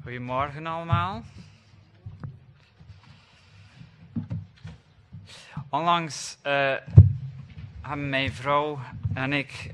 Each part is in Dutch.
Goedemorgen allemaal. Onlangs hebben mijn vrouw en ik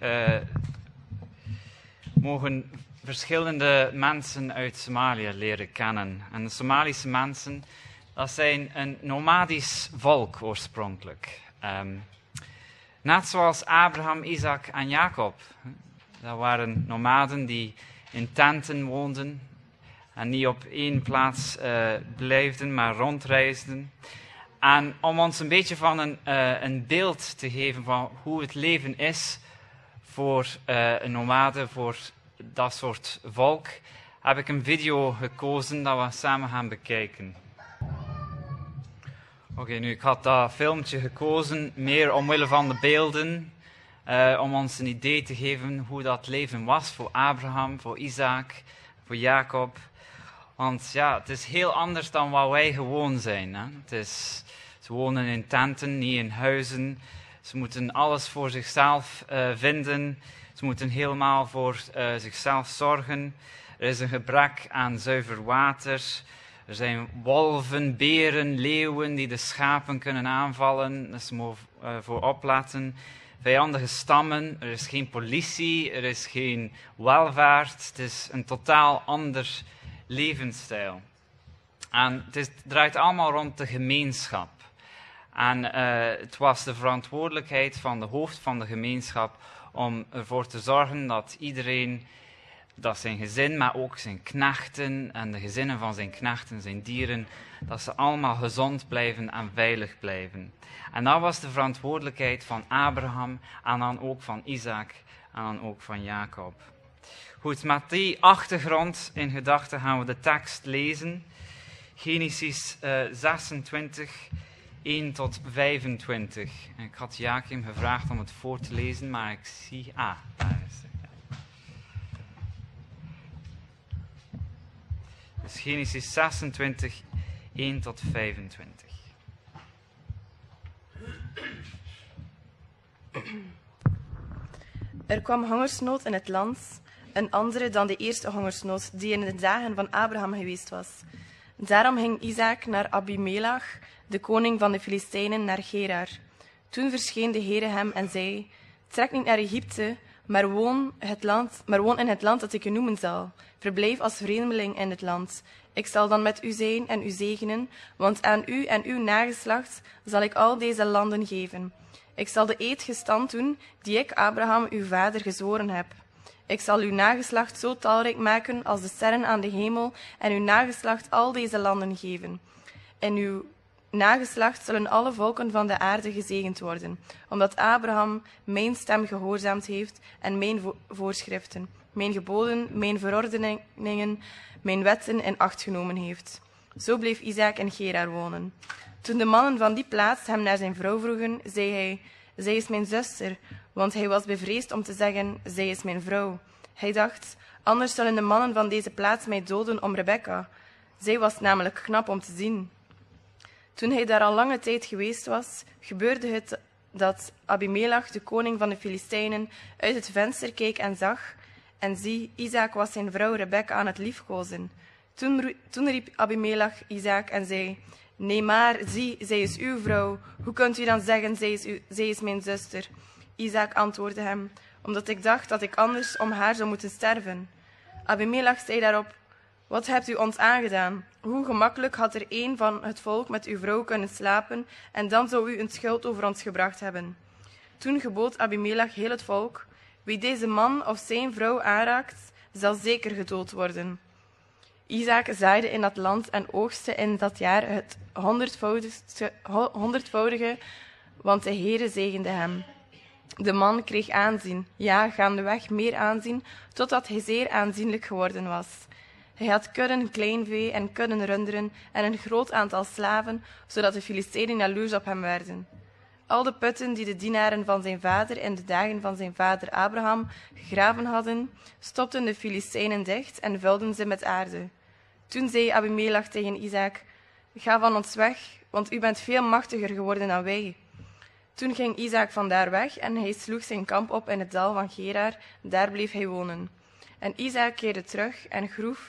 mogen verschillende mensen uit Somalië leren kennen. En de Somalische mensen, dat zijn een nomadisch volk oorspronkelijk. Net zoals Abraham, Isaac en Jacob. Dat waren nomaden die in tenten woonden en niet op één plaats blijfden, maar rondreisden. En om ons een beetje van een beeld te geven van hoe het leven is voor een nomade, voor dat soort volk, heb ik een video gekozen dat we samen gaan bekijken. Oké, ik had dat filmpje gekozen meer omwille van de beelden, om ons een idee te geven hoe dat leven was voor Abraham, voor Isaac, voor Jacob. Want ja, het is heel anders dan wat wij gewoon zijn. Hè? Ze wonen in tenten, niet in huizen. Ze moeten alles voor zichzelf vinden. Ze moeten helemaal voor zichzelf zorgen. Er is een gebrek aan zuiver water. Er zijn wolven, beren, leeuwen die de schapen kunnen aanvallen. Dus ze moeten voor opletten. Vijandige stammen, er is geen politie, er is geen welvaart. Het is een totaal ander levensstijl. En het draait allemaal rond de gemeenschap. En het was de verantwoordelijkheid van de hoofd van de gemeenschap om ervoor te zorgen dat iedereen, dat zijn gezin, maar ook zijn knechten en de gezinnen van zijn knechten, zijn dieren, dat ze allemaal gezond blijven en veilig blijven. En dat was de verantwoordelijkheid van Abraham en dan ook van Isaac en dan ook van Jacob. Goed, met die achtergrond in gedachten gaan we de tekst lezen. Genesis 26, 1 tot 25. En ik had Jakim gevraagd om het voor te lezen, maar ik zie... daar is het. Dus Genesis 26, 1 tot 25. Er kwam hongersnood in het land, een andere dan de eerste hongersnood die in de dagen van Abraham geweest was. Daarom ging Isaac naar Abimelech, de koning van de Filistijnen, naar Gerar. Toen verscheen de Heere hem en zei: trek niet naar Egypte, maar woon in het land dat ik u noemen zal. Verblijf als vreemdeling in het land. Ik zal dan met u zijn en u zegenen, want aan u en uw nageslacht zal ik al deze landen geven. Ik zal de eed gestand doen die ik Abraham uw vader gezworen heb. Ik zal uw nageslacht zo talrijk maken als de sterren aan de hemel en uw nageslacht al deze landen geven. In uw nageslacht zullen alle volken van de aarde gezegend worden, omdat Abraham mijn stem gehoorzaamd heeft en mijn voorschriften, mijn geboden, mijn verordeningen, mijn wetten in acht genomen heeft. Zo bleef Isaac in Gerar wonen. Toen de mannen van die plaats hem naar zijn vrouw vroegen, zei hij: zij is mijn zuster, want hij was bevreesd om te zeggen: zij is mijn vrouw. Hij dacht: anders zullen de mannen van deze plaats mij doden om Rebekka. Zij was namelijk knap om te zien. Toen hij daar al lange tijd geweest was, gebeurde het dat Abimelech, de koning van de Filistijnen, uit het venster keek en zag, en zie, Isaac was zijn vrouw Rebekka aan het liefkozen. Toen riep Abimelech Isaac en zei: nee, maar zie, zij is uw vrouw. Hoe kunt u dan zeggen, zij is mijn zuster? Isaac antwoordde hem: omdat ik dacht dat ik anders om haar zou moeten sterven. Abimelech zei daarop: wat hebt u ons aangedaan? Hoe gemakkelijk had er een van het volk met uw vrouw kunnen slapen, en dan zou u een schuld over ons gebracht hebben. Toen gebood Abimelech heel het volk: wie deze man of zijn vrouw aanraakt, zal zeker gedood worden. Isaac zaaide in dat land en oogste in dat jaar het honderdvoudige, want de Heere zegende hem. De man kreeg aanzien, ja, gaandeweg meer aanzien, totdat hij zeer aanzienlijk geworden was. Hij had kudden kleinvee en kudden runderen en een groot aantal slaven, zodat de Filistijnen jaloers op hem werden. Al de putten die de dienaren van zijn vader in de dagen van zijn vader Abraham gegraven hadden, stopten de Filistijnen dicht en vulden ze met aarde. Toen zei Abimelech tegen Isaac: ga van ons weg, want u bent veel machtiger geworden dan wij. Toen ging Isaac vandaar weg en hij sloeg zijn kamp op in het dal van Gerar, daar bleef hij wonen. En Isaac keerde terug en groef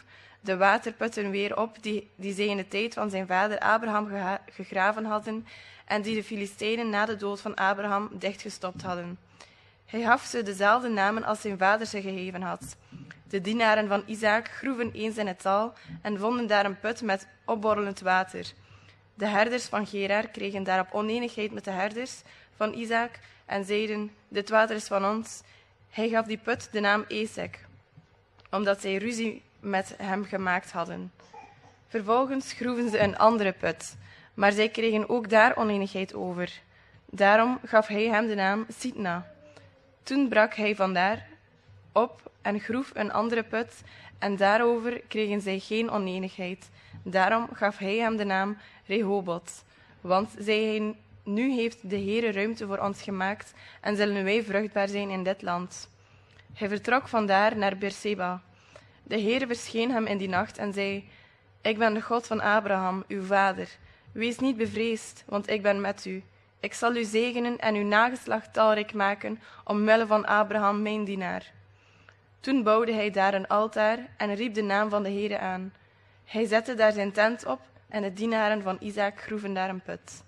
de waterputten weer op die zij in de tijd van zijn vader Abraham gegraven hadden en die de Filistijnen na de dood van Abraham dichtgestopt hadden. Hij gaf ze dezelfde namen als zijn vader ze gegeven had. De dienaren van Isaac groeven eens in het dal en vonden daar een put met opborrelend water. De herders van Gerar kregen daarop onenigheid met de herders van Isaac en zeiden, dit water is van ons. Hij gaf die put de naam Esek, omdat zij ruzie met hem gemaakt hadden. Vervolgens groeven ze een andere put, maar zij kregen ook daar onenigheid over. Daarom gaf hij hem de naam Sitna. Toen brak hij vandaar op en groef een andere put, en daarover kregen zij geen onenigheid. Daarom gaf hij hem de naam Rehoboth, want zei hij, nu heeft de Heere ruimte voor ons gemaakt en zullen wij vruchtbaar zijn in dit land. Hij vertrok vandaar naar Beerseba. De Heere verscheen hem in die nacht en zei, ik ben de God van Abraham, uw vader. Wees niet bevreesd, want ik ben met u. Ik zal u zegenen en uw nageslacht talrijk maken, omwille van Abraham, mijn dienaar. Toen bouwde hij daar een altaar en riep de naam van de Heere aan. Hij zette daar zijn tent op en de dienaren van Isaac groeven daar een put.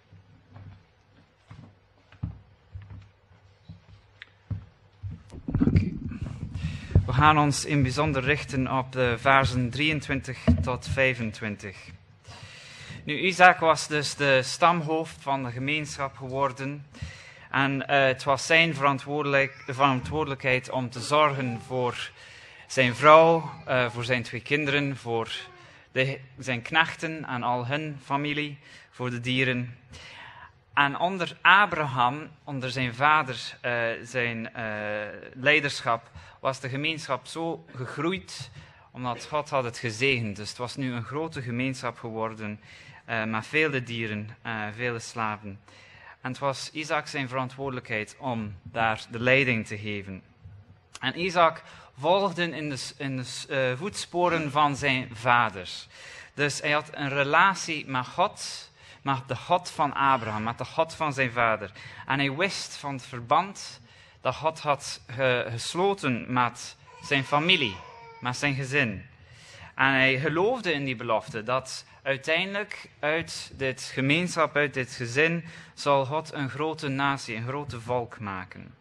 We gaan ons in bijzonder richten op de versen 23 tot 25. Nu, Isaac was dus de stamhoofd van de gemeenschap geworden. En het was zijn verantwoordelijkheid om te zorgen voor zijn vrouw, voor zijn 2 kinderen, voor zijn knechten en al hun familie, voor de dieren. En onder Abraham, onder zijn vader, zijn leiderschap, was de gemeenschap zo gegroeid, omdat God had het gezegend. Dus het was nu een grote gemeenschap geworden, met vele dieren, vele slaven. En het was Isaac zijn verantwoordelijkheid om daar de leiding te geven. En Isaac volgde in de voetsporen van zijn vaders. Dus hij had een relatie met God, met de God van Abraham, met de God van zijn vader. En hij wist van het verband dat God had gesloten met zijn familie, met zijn gezin. En hij geloofde in die belofte dat uiteindelijk uit dit gemeenschap, uit dit gezin, zal God een grote natie, een grote volk maken.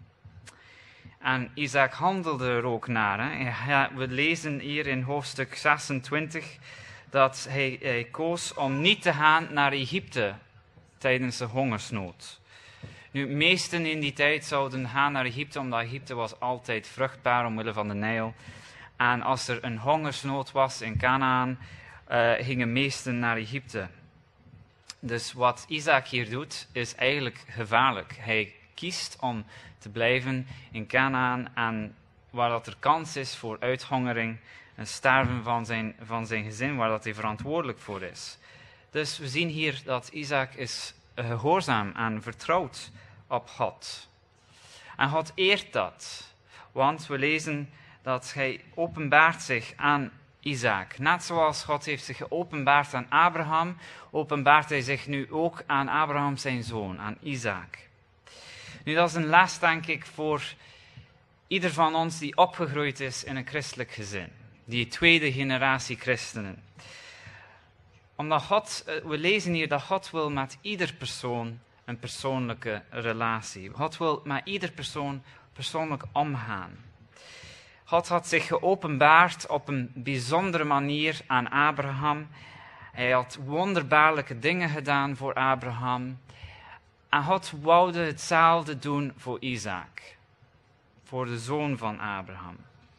En Isaac handelde er ook naar. Hè. We lezen hier in hoofdstuk 26 dat hij koos om niet te gaan naar Egypte tijdens de hongersnood. Nu, meesten in die tijd zouden gaan naar Egypte, omdat Egypte was altijd vruchtbaar omwille van de Nijl. En als er een hongersnood was in Kanaan, gingen meesten naar Egypte. Dus wat Isaac hier doet, is eigenlijk gevaarlijk. Hij kiest om te blijven in Kanaan, en waar dat er kans is voor uithongering en sterven van zijn gezin, waar dat hij verantwoordelijk voor is. Dus we zien hier dat Isaac is gehoorzaam en vertrouwt op God. En God eert dat, want we lezen dat hij openbaart zich aan Isaac. Net zoals God heeft zich geopenbaard aan Abraham, openbaart hij zich nu ook aan Abraham zijn zoon, aan Isaac. Nu, dat is een les, denk ik, voor ieder van ons die opgegroeid is in een christelijk gezin. Die 2e generatie christenen. Omdat we lezen hier dat God wil met ieder persoon een persoonlijke relatie. God wil met ieder persoon persoonlijk omgaan. God had zich geopenbaard op een bijzondere manier aan Abraham. Hij had wonderbaarlijke dingen gedaan voor Abraham. En God wou hetzelfde doen voor Isaac. Voor de zoon van Abraham.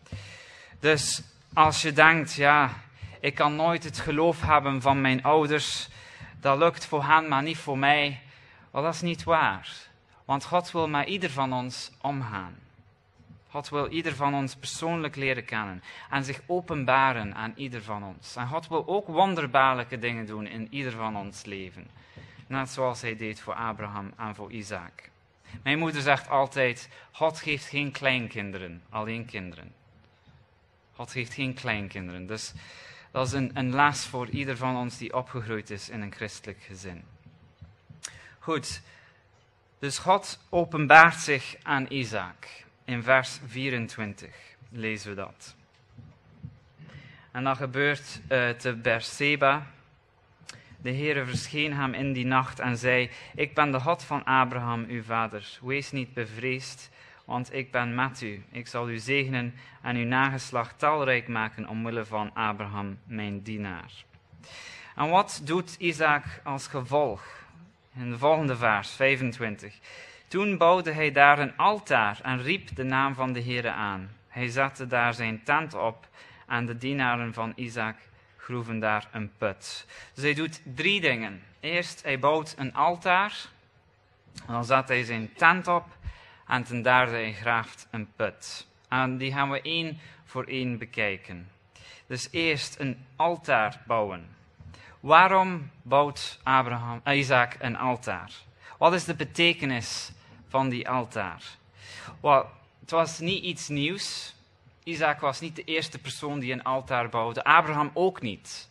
Dus als je denkt, ja, ik kan nooit het geloof hebben van mijn ouders. Dat lukt voor hen, maar niet voor mij. Wel, dat is niet waar. Want God wil met ieder van ons omgaan. God wil ieder van ons persoonlijk leren kennen en zich openbaren aan ieder van ons. En God wil ook wonderbaarlijke dingen doen in ieder van ons leven. Net zoals hij deed voor Abraham en voor Isaac. Mijn moeder zegt altijd, God geeft geen kleinkinderen, alleen kinderen. God geeft geen kleinkinderen. Dus dat is een les voor ieder van ons die opgegroeid is in een christelijk gezin. Goed, dus God openbaart zich aan Isaac. In vers 24 lezen we dat. En dat gebeurt te Beerseba. De Heere verscheen hem in die nacht en zei: ik ben de God van Abraham, uw vader. Wees niet bevreesd, want ik ben met u. Ik zal u zegenen en uw nageslacht talrijk maken omwille van Abraham, mijn dienaar. En wat doet Isaac als gevolg? In de volgende vers, 25. Toen bouwde hij daar een altaar en riep de naam van de Heere aan. Hij zette daar zijn tent op en de dienaren van Isaac groeven daar een put. Dus hij doet 3 dingen. Eerst, hij bouwt een altaar. Dan zet hij zijn tent op. En ten derde, hij graaft een put. En die gaan we 1 voor 1 bekijken. Dus eerst een altaar bouwen. Waarom bouwt Isaac een altaar? Wat is de betekenis van die altaar? Wel, het was niet iets nieuws. Isaac was niet de eerste persoon die een altaar bouwde. Abraham ook niet.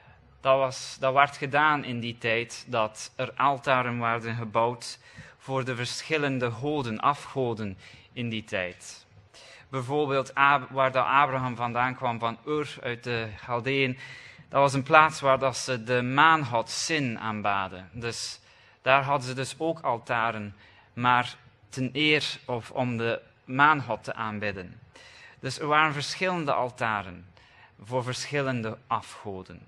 Dat werd gedaan in die tijd, dat er altaren werden gebouwd voor de verschillende goden, afgoden in die tijd. Bijvoorbeeld waar dat Abraham vandaan kwam, van Ur uit de Chaldeeën, dat was een plaats waar dat ze de maangod Sin aanbaden. Dus daar hadden ze dus ook altaren, maar ten eer of om de maangod te aanbidden. Dus er waren verschillende altaren voor verschillende afgoden.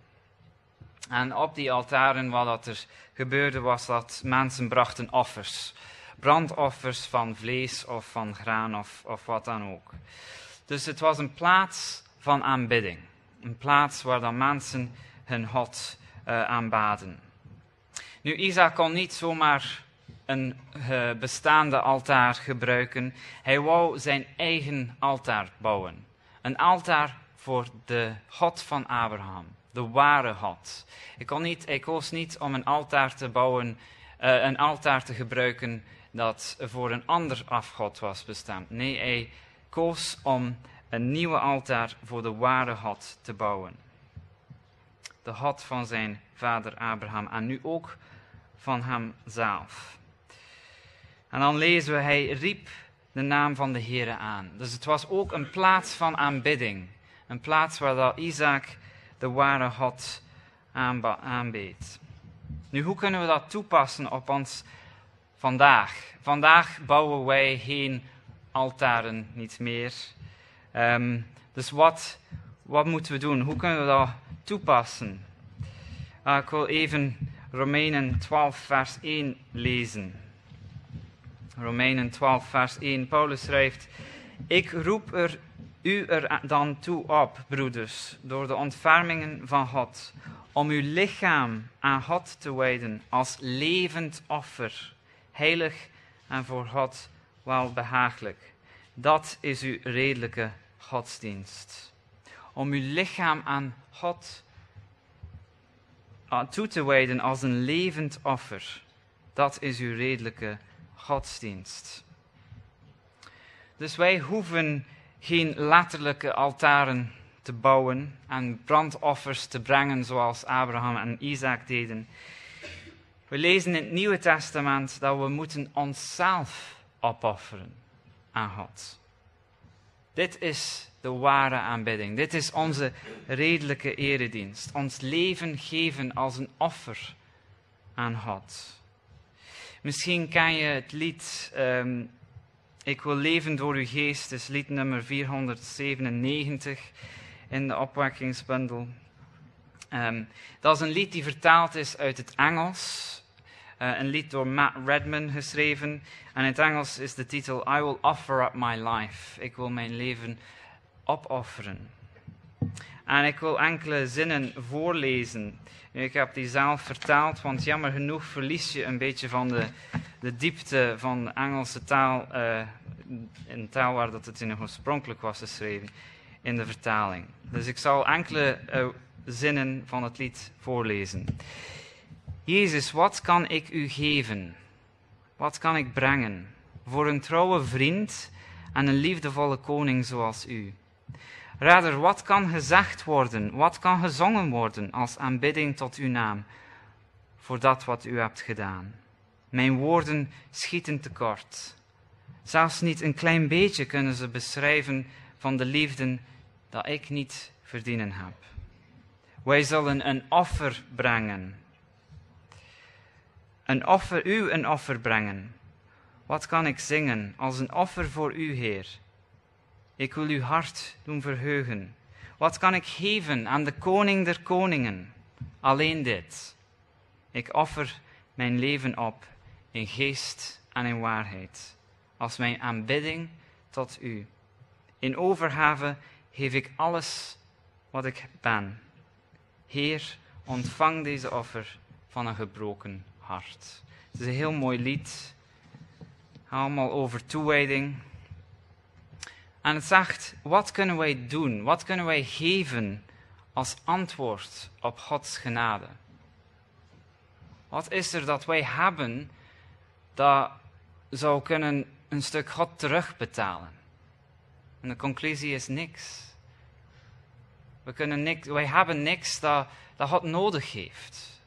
En op die altaren, wat er gebeurde, was dat mensen brachten offers. Brandoffers van vlees of van graan of wat dan ook. Dus het was een plaats van aanbidding. Een plaats waar dan mensen hun God aanbaden. Nu, Isaac kon niet zomaar een bestaande altaar gebruiken. Hij wou zijn eigen altaar bouwen. Een altaar voor de God van Abraham. De ware God. Hij koos niet om een altaar te bouwen, een altaar te gebruiken dat voor een ander afgod was bestemd. Nee, hij koos om een nieuwe altaar voor de ware God te bouwen. De God van zijn vader Abraham en nu ook van hemzelf. En dan lezen we, hij riep de naam van de Heere aan. Dus het was ook een plaats van aanbidding. Een plaats waar dat Isaac de ware God aanbeed. Nu, hoe kunnen we dat toepassen op ons vandaag? Vandaag bouwen wij geen altaren niet meer. Dus wat moeten we doen? Hoe kunnen we dat toepassen? Ik wil even Romeinen 12 vers 1 lezen. Romeinen 12 vers 1. Paulus schrijft: ik roep u er dan toe op, broeders, door de ontfermingen van God, om uw lichaam aan God te wijden als levend offer, heilig en voor God welbehagelijk. Dat is uw redelijke godsdienst. Om uw lichaam aan God toe te wijden als een levend offer. Dat is uw redelijke godsdienst. Dus wij hoeven geen letterlijke altaren te bouwen en brandoffers te brengen zoals Abraham en Isaac deden. We lezen in het Nieuwe Testament dat we moeten onszelf opofferen aan God. Dit is de ware aanbidding. Dit is onze redelijke eredienst. Ons leven geven als een offer aan God. Misschien ken je het lied Ik wil leven door uw geest, is lied nummer 497 in de opwekkingsbundel. Dat is een lied die vertaald is uit het Engels. Een lied door Matt Redman geschreven. En in het Engels is de titel I will offer up my life. Ik wil mijn leven opofferen. En ik wil enkele zinnen voorlezen. Ik heb die zelf vertaald, want jammer genoeg verlies je een beetje van de diepte van de Engelse taal, in de taal waar dat het in oorspronkelijk was geschreven, in de vertaling. Dus ik zal enkele zinnen van het lied voorlezen. Jezus, wat kan ik u geven? Wat kan ik brengen? Voor een trouwe vriend en een liefdevolle koning zoals u. Rader, wat kan gezegd worden, wat kan gezongen worden als aanbidding tot uw naam, voor dat wat u hebt gedaan? Mijn woorden schieten tekort. Zelfs niet een klein beetje kunnen ze beschrijven van de liefde dat ik niet verdienen heb. Wij zullen een offer brengen. U een offer brengen. Wat kan ik zingen als een offer voor u, Heer? Ik wil uw hart doen verheugen. Wat kan ik geven aan de koning der koningen? Alleen dit. Ik offer mijn leven op in geest en in waarheid, als mijn aanbidding tot u. In overgave geef ik alles wat ik ben. Heer, ontvang deze offer van een gebroken hart. Het is een heel mooi lied, allemaal over toewijding. En het zegt, wat kunnen wij doen? Wat kunnen wij geven als antwoord op Gods genade? Wat is er dat wij hebben dat zou kunnen een stuk God terugbetalen? En de conclusie is niks. Wij hebben niks dat God nodig heeft.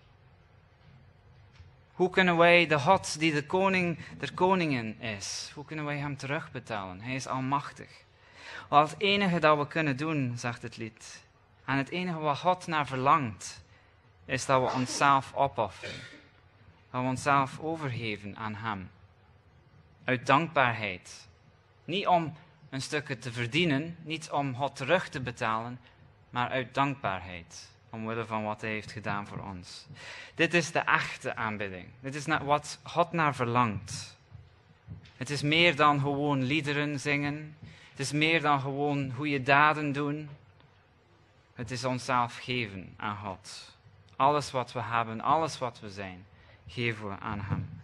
Hoe kunnen wij de God die de koning der koningen is, hoe kunnen wij hem terugbetalen? Hij is almachtig. Wel, het enige dat we kunnen doen, zegt het lied, en het enige wat God naar verlangt, is dat we onszelf opofferen. Dat we onszelf overgeven aan hem. Uit dankbaarheid. Niet om een stukje te verdienen, niet om God terug te betalen, maar uit dankbaarheid. Omwille van wat hij heeft gedaan voor ons. Dit is de echte aanbidding. Dit is wat God naar verlangt. Het is meer dan gewoon liederen zingen. Het is meer dan gewoon goede daden doen. Het is onszelf geven aan God. Alles wat we hebben, alles wat we zijn, geven we aan hem.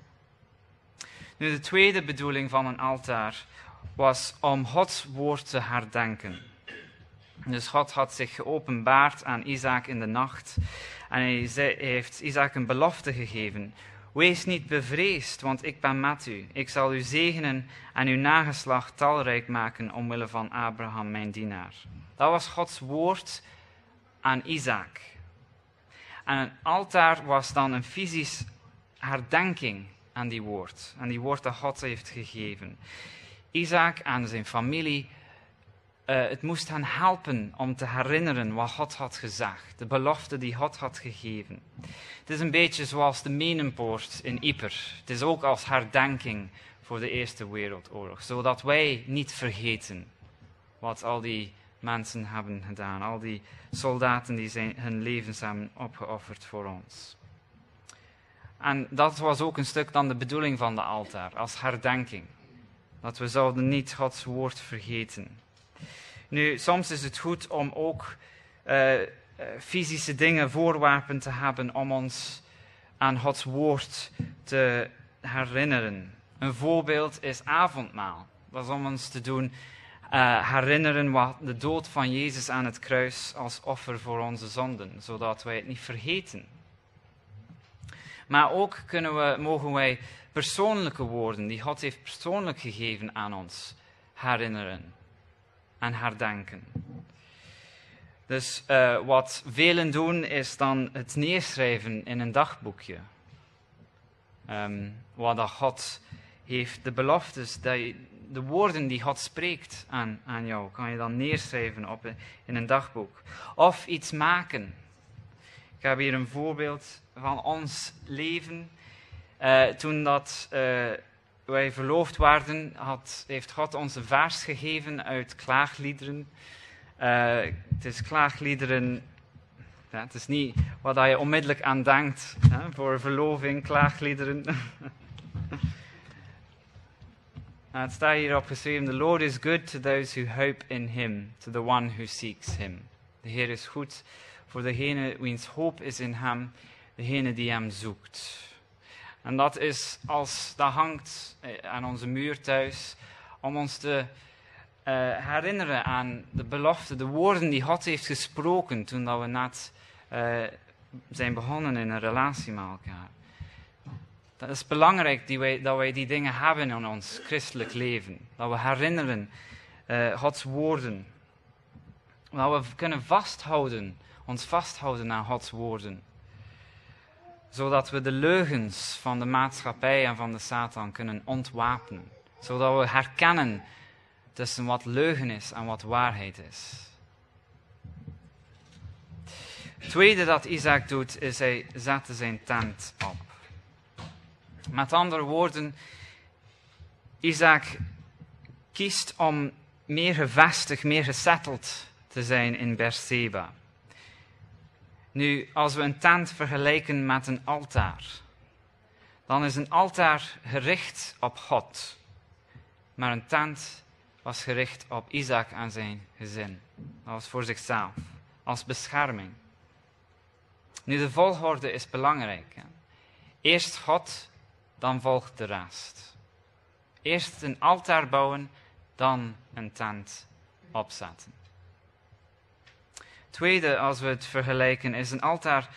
Nu, de tweede bedoeling van een altaar was om Gods woord te herdenken. Dus God had zich geopenbaard aan Isaac in de nacht. En hij heeft Isaac een belofte gegeven. Wees niet bevreesd, want ik ben met u. Ik zal u zegenen en uw nageslacht talrijk maken omwille van Abraham, mijn dienaar. Dat was Gods woord aan Isaac. En een altaar was dan een fysisch herdenking aan die woord dat God heeft gegeven. Isaac en zijn familie, het moest hen helpen om te herinneren wat God had gezegd, de belofte die God had gegeven. Het is een beetje zoals de Menenpoort in Ypres. Het is ook als herdenking voor de Eerste Wereldoorlog, zodat wij niet vergeten wat al die mensen hebben gedaan, al die soldaten die hun levens hebben opgeofferd voor ons. En dat was ook een stuk dan de bedoeling van de altaar, als herdenking. Dat we zouden niet Gods woord vergeten. Nu, soms is het goed om ook fysische dingen, voorwerpen te hebben om ons aan Gods woord te herinneren. Een voorbeeld is avondmaal. Dat is om ons te doen herinneren wat de dood van Jezus aan het kruis als offer voor onze zonden, zodat wij het niet vergeten. Maar ook mogen wij persoonlijke woorden die God heeft persoonlijk gegeven aan ons herinneren en herdenken. Dus wat velen doen is dan het neerschrijven in een dagboekje. Wat dat God heeft, de beloftes, de woorden die God spreekt aan jou, kan je dan neerschrijven in een dagboek. Of iets maken. Ik heb hier een voorbeeld van ons leven. Toen wij verloofd waren, heeft God ons een vers gegeven uit klaagliederen. Het is klaagliederen, ja, het is niet wat je onmiddellijk aan denkt, hè, voor verloving, klaagliederen. Het staat hierop geschreven: The Lord is good to those who hope in him, to the one who seeks him. De Heer is goed voor degene wiens hoop is in hem, degene die hem zoekt. En dat hangt aan onze muur thuis, om ons te herinneren aan de belofte, de woorden die God heeft gesproken toen dat we net zijn begonnen in een relatie met elkaar. Dat is belangrijk dat wij die dingen hebben in ons christelijk leven. Dat we herinneren Gods woorden. Dat we kunnen ons vasthouden aan Gods woorden. Zodat we de leugens van de maatschappij en van de Satan kunnen ontwapenen. Zodat we herkennen tussen wat leugen is en wat waarheid is. tweede dat Isaac doet, is hij zette zijn tent op. Met andere woorden, Isaac kiest om meer gevestigd, meer gesetteld te zijn in Beerseba. Nu, als we een tent vergelijken met een altaar, dan is een altaar gericht op God. Maar een tent was gericht op Isaac en zijn gezin. Dat was voor zichzelf, als bescherming. Nu, de volgorde is belangrijk. Hè? Eerst God, dan volgt de rest. Eerst een altaar bouwen, dan een tent opzetten. Tweede, als we het vergelijken, is een altaar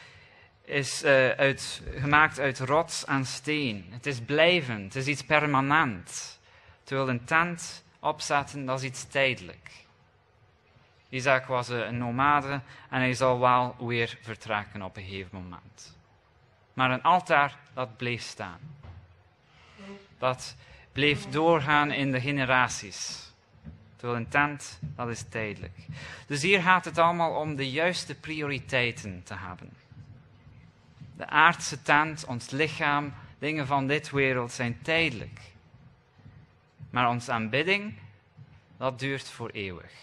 gemaakt uit rots en steen. Het is blijvend, het is iets permanent. Terwijl een tent opzetten, dat is iets tijdelijk. Isaac was een nomade en hij zal wel weer vertrekken op een gegeven moment. Maar een altaar, dat bleef staan. Dat bleef doorgaan in de generaties. Terwijl een tent, dat is tijdelijk. Dus hier gaat het allemaal om de juiste prioriteiten te hebben. De aardse tent, ons lichaam, dingen van dit wereld zijn tijdelijk. Maar onze aanbidding, dat duurt voor eeuwig.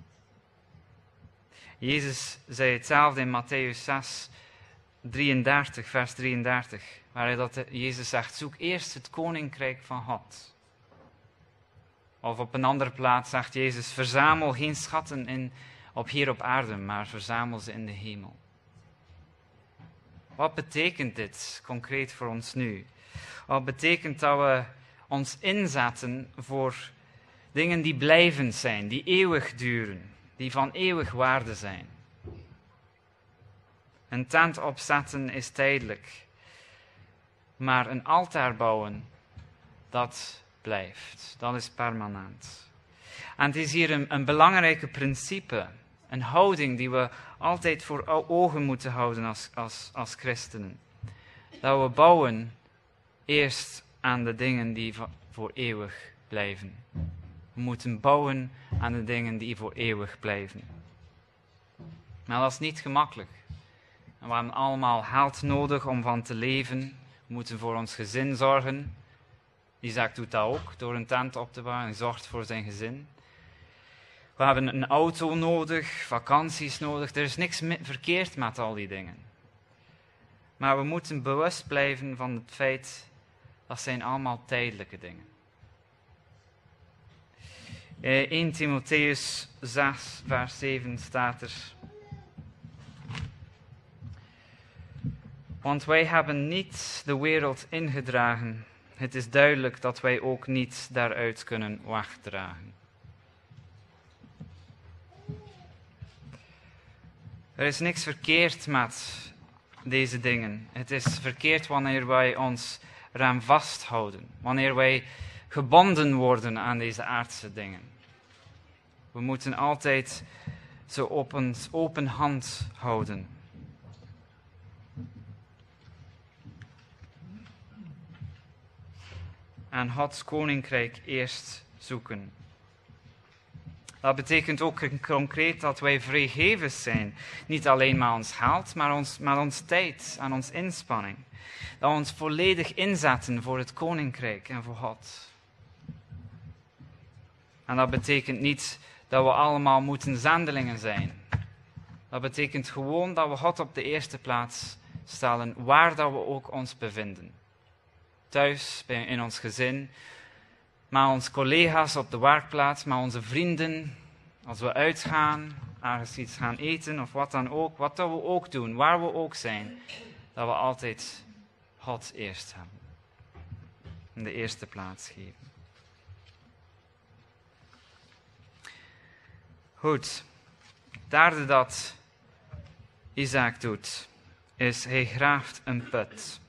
Jezus zei hetzelfde in Mattheüs 6, 33, vers 33, waar Jezus zegt, zoek eerst het koninkrijk van God. Of op een andere plaats zegt Jezus, verzamel geen schatten hier op aarde, maar verzamel ze in de hemel. Wat betekent dit concreet voor ons nu? Wat betekent dat we ons inzetten voor dingen die blijvend zijn, die eeuwig duren, die van eeuwig waarde zijn? Een tent opzetten is tijdelijk, maar een altaar bouwen, dat blijft. Dat is permanent. En het is hier een belangrijke principe, een houding die we altijd voor ogen moeten houden als christenen. Dat we bouwen eerst aan de dingen die voor eeuwig blijven. We moeten bouwen aan de dingen die voor eeuwig blijven. Maar dat is niet gemakkelijk. En we hebben allemaal geld nodig om van te leven. We moeten voor ons gezin zorgen. Isaac doet dat ook, door een tent op te bouwen en zorgt voor zijn gezin. We hebben een auto nodig, vakanties nodig. Er is niks verkeerd met al die dingen. Maar we moeten bewust blijven van het feit, dat zijn allemaal tijdelijke dingen. 1 Timotheüs 6, vers 7 staat er. Want wij hebben niet de wereld ingedragen. Het is duidelijk dat wij ook niet daaruit kunnen wegdragen. Er is niks verkeerd met deze dingen. Het is verkeerd wanneer wij ons eraan vasthouden. Wanneer wij gebonden worden aan deze aardse dingen. We moeten altijd ze op een open hand houden. En Gods koninkrijk eerst zoeken. Dat betekent ook concreet dat wij vrijgevig zijn. Niet alleen met ons geld, maar met ons tijd en ons inspanning. Dat we ons volledig inzetten voor het koninkrijk en voor God. En dat betekent niet dat we allemaal moeten zendelingen zijn. Dat betekent gewoon dat we God op de eerste plaats stellen, waar dat we ook ons bevinden. Thuis, in ons gezin, met onze collega's op de werkplaats, met onze vrienden, als we uitgaan, ergens iets gaan eten of wat dan ook, wat dat we ook doen, waar we ook zijn, dat we altijd God eerst hebben. In de eerste plaats geven. Goed, het derde dat Isaac doet, is hij graaft een put.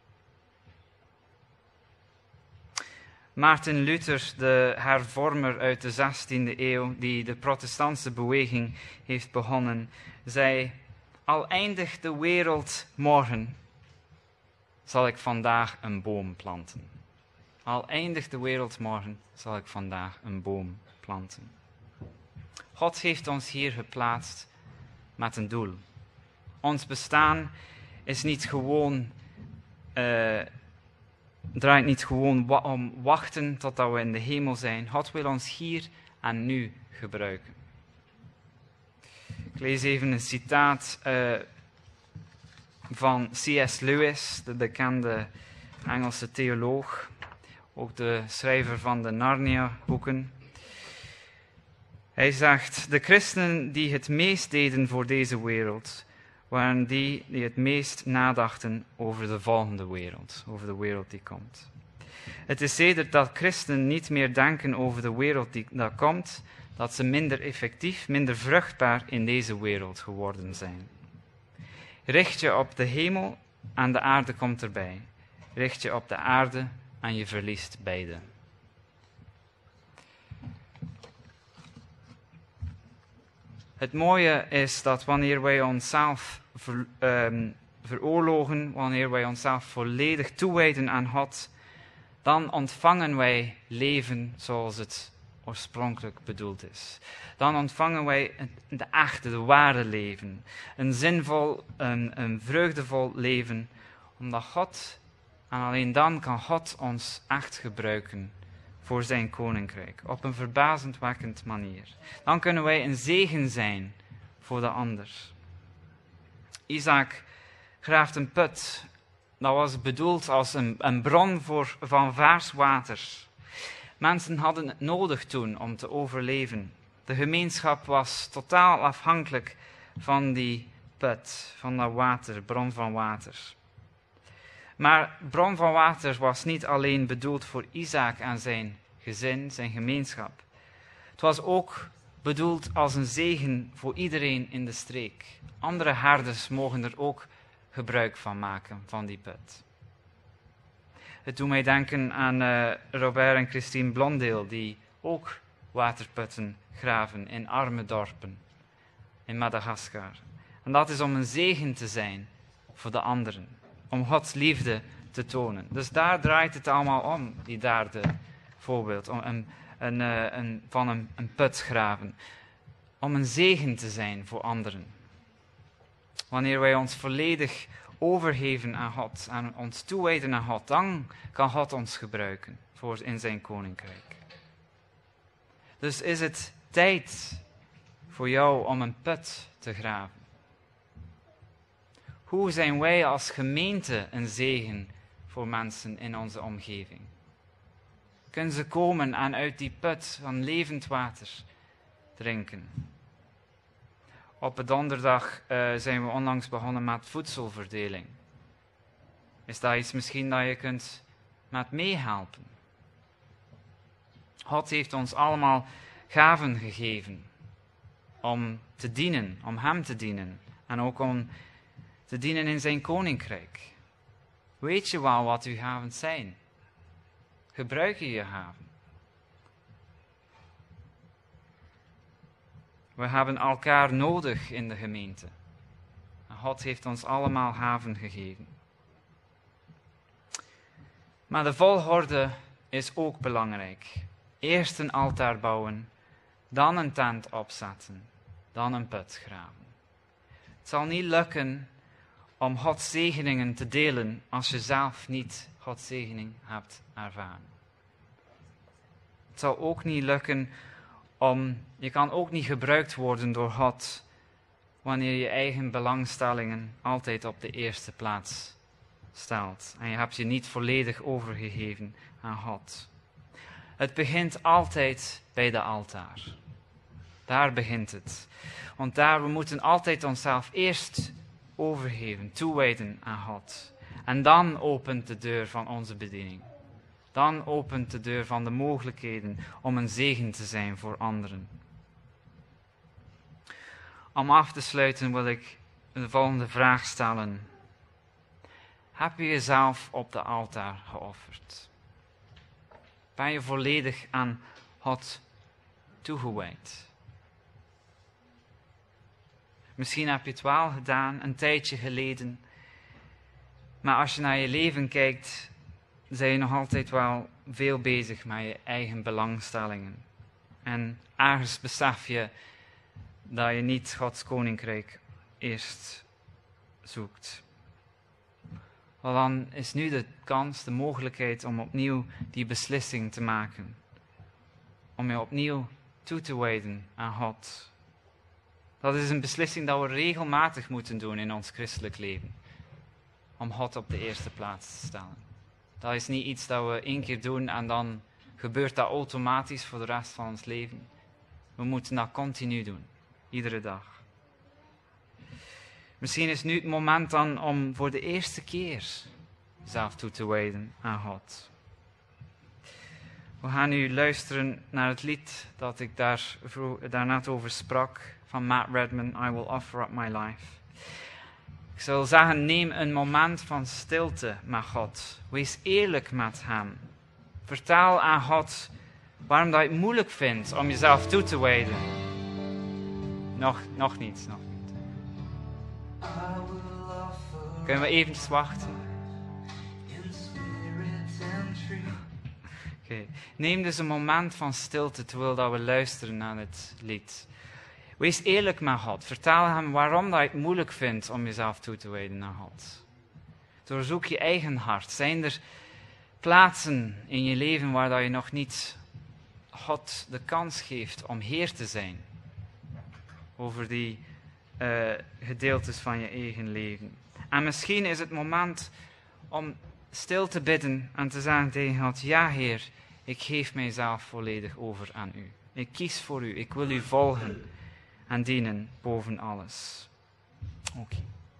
Maarten Luther, de hervormer uit de 16e eeuw, die de protestantse beweging heeft begonnen, zei, al eindigt de wereld morgen, zal ik vandaag een boom planten. Al eindigt de wereld morgen, zal ik vandaag een boom planten. God heeft ons hier geplaatst met een doel. ons bestaan is niet gewoon, draait niet gewoon om wachten totdat we in de hemel zijn. God wil ons hier en nu gebruiken. Ik lees even een citaat van C.S. Lewis, de bekende Engelse theoloog, ook de schrijver van de Narnia-boeken. Hij zegt: de christenen die het meest deden voor deze wereld, waren die het meest nadachten over de volgende wereld, over de wereld die komt. Het is sedert dat christenen niet meer denken over de wereld die komt, dat ze minder effectief, minder vruchtbaar in deze wereld geworden zijn. Richt je op de hemel en de aarde komt erbij. Richt je op de aarde en je verliest beide. Het mooie is dat wanneer wij onszelf veroorlogen, wanneer wij onszelf volledig toewijden aan God, dan ontvangen wij leven zoals het oorspronkelijk bedoeld is. Dan ontvangen wij de echte, de ware leven. Een zinvol, een vreugdevol leven, omdat God, en alleen dan kan God ons echt gebruiken voor zijn koninkrijk, op een verbazendwekkend manier. Dan kunnen wij een zegen zijn voor de ander. Isaac graaft een put. Dat was bedoeld als een bron van vaars water. Mensen hadden het nodig toen om te overleven. De gemeenschap was totaal afhankelijk van die put, van dat water, bron van water. Maar bron van water was niet alleen bedoeld voor Isaac en zijn gezin, zijn gemeenschap. Het was ook bedoeld als een zegen voor iedereen in de streek. Andere herders mogen er ook gebruik van maken, van die put. Het doet mij denken aan Robert en Christine Blondeel, die ook waterputten graven in arme dorpen in Madagaskar. En dat is om een zegen te zijn voor de anderen, om Gods liefde te tonen. Dus daar draait het allemaal om, die derde voorbeeld, om van een put graven. Om een zegen te zijn voor anderen. Wanneer wij ons volledig overgeven aan God en ons toewijden aan God, dan kan God ons gebruiken in zijn koninkrijk. Dus is het tijd voor jou om een put te graven? Hoe zijn wij als gemeente een zegen voor mensen in onze omgeving? Kunnen ze komen en uit die put van levend water drinken? Op de donderdag zijn we onlangs begonnen met voedselverdeling. Is dat iets misschien dat je kunt met meehelpen? God heeft ons allemaal gaven gegeven om te dienen, om hem te dienen en ook om te dienen in zijn koninkrijk. Weet je wel wat uw gaven zijn? Gebruik je gaven? We hebben elkaar nodig in de gemeente. En God heeft ons allemaal gaven gegeven. Maar de volgorde is ook belangrijk. Eerst een altaar bouwen, dan een tent opzetten, dan een put graven. Het zal niet lukken om Gods zegeningen te delen als je zelf niet Gods zegening hebt ervaren. Het zal ook niet lukken je kan ook niet gebruikt worden door God wanneer je eigen belangstellingen altijd op de eerste plaats stelt. En je hebt je niet volledig overgegeven aan God. Het begint altijd bij de altaar. Daar begint het. Want we moeten altijd onszelf eerst overgeven, toewijden aan God. En dan opent de deur van onze bediening. Dan opent de deur van de mogelijkheden om een zegen te zijn voor anderen. Om af te sluiten wil ik de volgende vraag stellen. Heb je jezelf op de altaar geofferd? Ben je volledig aan God toegewijd? Misschien heb je het wel gedaan, een tijdje geleden. Maar als je naar je leven kijkt, ben je nog altijd wel veel bezig met je eigen belangstellingen. En ergens besef je dat je niet Gods koninkrijk eerst zoekt. Wel, dan is nu de kans, de mogelijkheid om opnieuw die beslissing te maken. Om je opnieuw toe te wijden aan God. Dat is een beslissing dat we regelmatig moeten doen in ons christelijk leven. Om God op de eerste plaats te stellen. Dat is niet iets dat we 1 keer doen en dan gebeurt dat automatisch voor de rest van ons leven. We moeten dat continu doen. Iedere dag. Misschien is nu het moment dan om voor de eerste keer jezelf toe te wijden aan God. We gaan nu luisteren naar het lied dat ik daarnet over sprak, van Matt Redman, I Will Offer Up My Life. Ik zou zeggen, neem een moment van stilte met God. Wees eerlijk met Hem. Vertel aan God waarom dat je het moeilijk vindt om jezelf toe te wijden. Nog niet. Kunnen we eventjes wachten? Okay. Neem dus een moment van stilte terwijl dat we luisteren naar het lied. Wees eerlijk met God. Vertel hem waarom dat je het moeilijk vindt om jezelf toe te wijden naar God. Doorzoek je eigen hart. Zijn er plaatsen in je leven waar dat je nog niet God de kans geeft om Heer te zijn? Over die gedeeltes van je eigen leven. En misschien is het moment om stil te bidden en te zeggen tegen God, ja Heer, ik geef mijzelf volledig over aan U. Ik kies voor U, ik wil U volgen en dienen boven alles. Oké.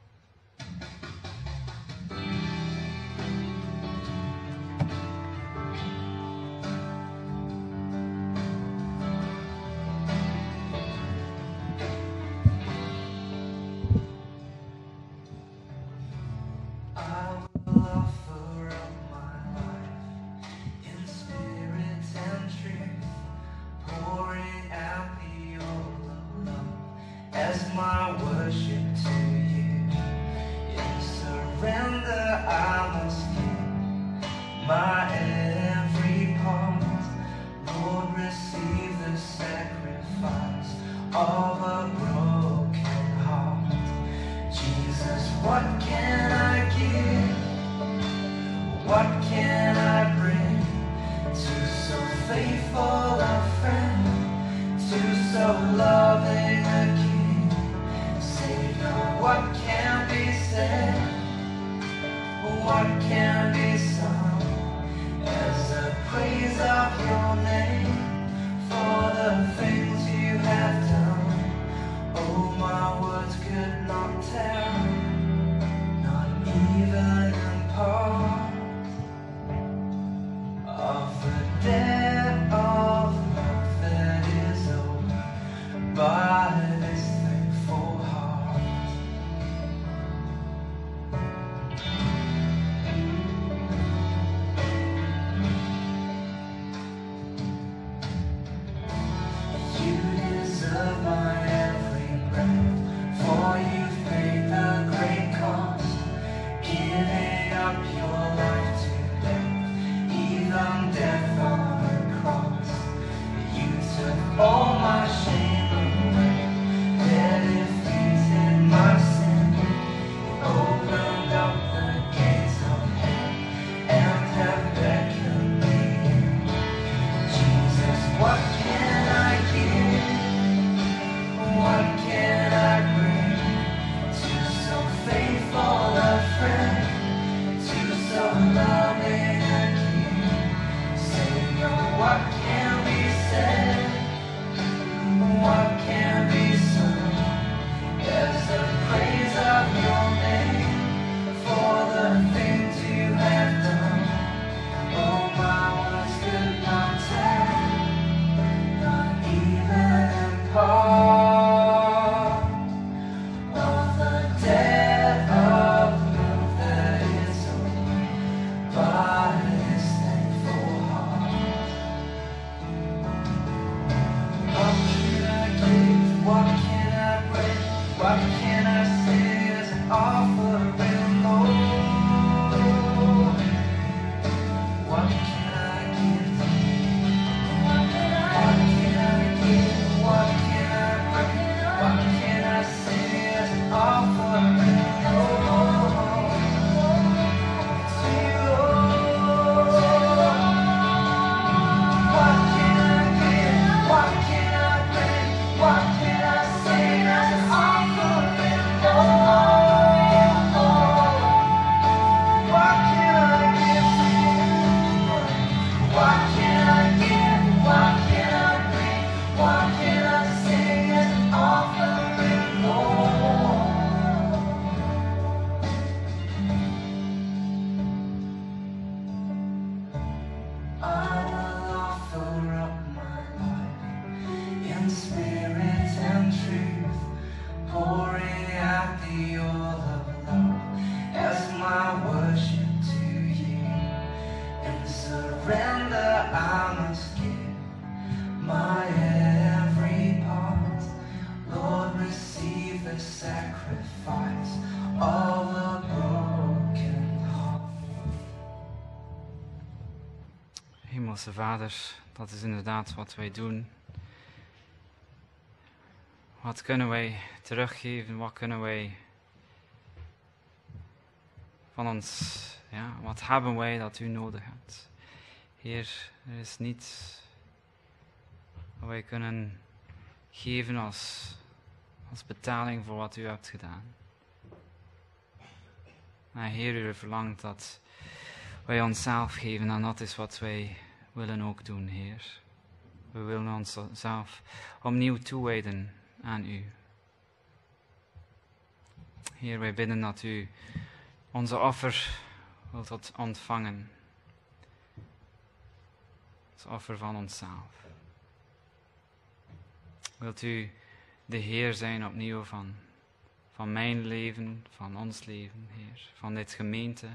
As my worship to you, in surrender I must give my every part. Lord, receive the sacrifice of a broken heart. Jesus, what can I give? What can I bring to so faithful a friend, to so loving a King? What can be said? What can be sung as a praise of your name for the things you have done? Oh, my words could not tell, not even in part of the depth of love that is over by this thankful heart. All my shame away, that defeated my sin, opened up the gates of hell, and have beckoned me in. Jesus, what can I give? What can I bring to so faithful a friend, to so loving a King? Savior, what can be said? What can be sung as the praise of your name for the things you have done? Oh, my words could not tell, not even in part of the depth of love that is over by this thankful heart. What can I bring? What can I say as an offering, Lord? What can I give? What can I give? What can I bring? What can I say as an offering, Lord? sacrifice all the broken heart. Hemelse Vader, dat is inderdaad wat wij doen. Wat kunnen wij teruggeven? Wat kunnen wij van ons, wat hebben wij dat u nodig hebt? Heer, er is niets wat wij kunnen geven als betaling voor wat u hebt gedaan. Maar Heer, u verlangt dat wij onszelf geven en dat is wat wij willen ook doen, Heer. We willen onszelf opnieuw toewijden aan u. Heer, wij bidden dat u onze offer wilt ontvangen. Het offer van onszelf. Wilt u de Heer zijn opnieuw van mijn leven, van ons leven, Heer, van dit gemeente.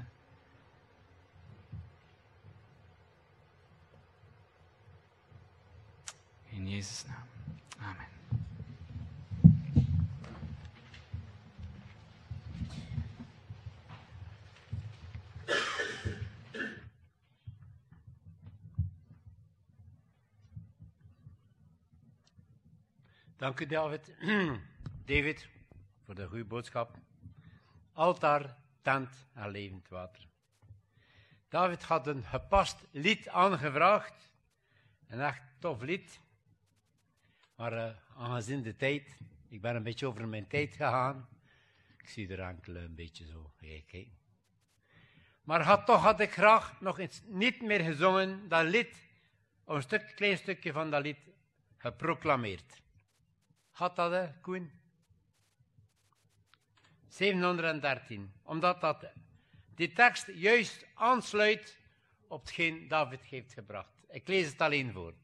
In Jezus' naam. Amen. Dank u, David. David, voor de goede boodschap. Altaar, tent en levend water. David had een gepast lied aangevraagd. Een echt tof lied. Maar aangezien de tijd, ik ben een beetje over mijn tijd gegaan. Ik zie er enkel een beetje zo kijken. Maar had ik graag nog eens niet meer gezongen dat lied, of een klein stukje van dat lied, geproclameerd. Had dat, Koen? 713. Omdat die tekst juist aansluit op hetgeen David heeft gebracht. Ik lees het alleen voor.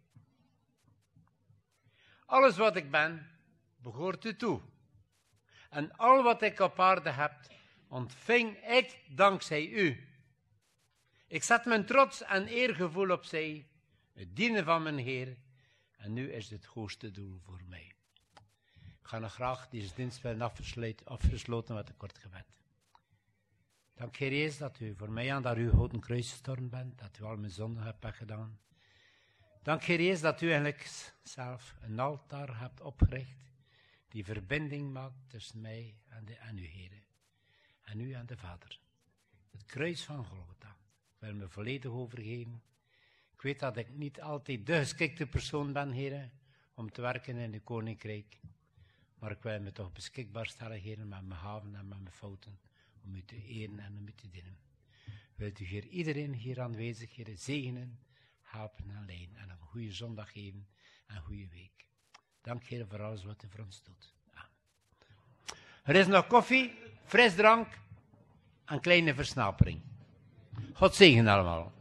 Alles wat ik ben, behoort u toe. En al wat ik op aarde heb, ontving ik dankzij u. Ik zet mijn trots en eergevoel opzij, het dienen van mijn Heer, en nu is het hoogste doel voor mij. Ik ga nog graag deze dienst willen afgesloten met een kort gebed. Dank Heer Jezus dat u voor mij aan dat uw houten kruis gestorven bent, dat u al mijn zonden hebt weggedaan. Dank Heer Jezus dat u eigenlijk zelf een altaar hebt opgericht, die verbinding maakt tussen mij en uw Heer. En u en de Vader. Het kruis van Golgotha. Ik wil me volledig overgeven. Ik weet dat ik niet altijd de geschikte persoon ben, Heer, om te werken in het koninkrijk. Maar ik wil me toch beschikbaar stellen, Heer, met mijn haven en met mijn fouten, om u te eren en om u te dienen. Wilt u Heer iedereen hier aanwezig, Heer, zegenen, helpen en leiden en een goede zondag geven en een goede week. Dank, Heer, voor alles wat u voor ons doet. Amen. Er is nog koffie, frisdrank en kleine versnapering. God zegen allemaal.